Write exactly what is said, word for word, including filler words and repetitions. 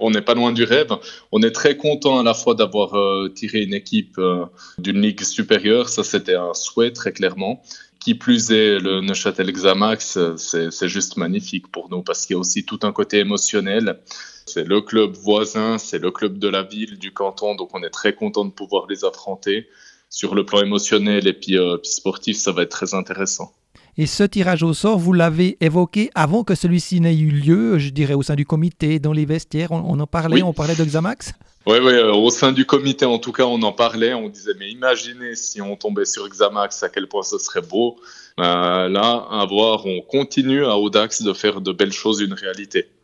on n'est pas loin du rêve. On est très content à la fois d'avoir euh, tiré une équipe euh, d'une ligue supérieure. Ça, c'était un souhait, très clairement. Qui plus est, le Neuchâtel Xamax, c'est, c'est juste magnifique pour nous parce qu'il y a aussi tout un côté émotionnel. C'est le club voisin, c'est le club de la ville, du canton, donc on est très content de pouvoir les affronter. Sur le plan émotionnel et puis, euh, puis sportif, ça va être très intéressant. Et ce tirage au sort, vous l'avez évoqué avant que celui-ci n'ait eu lieu, je dirais au sein du comité, dans les vestiaires, on, on en parlait, Oui, on parlait de Xamax. ouais, ouais, euh, au sein du comité, en tout cas, on en parlait. On disait, mais imaginez si on tombait sur Xamax, à quel point ce serait beau. Euh, là, à voir, on continue à Audax de faire de belles choses une réalité.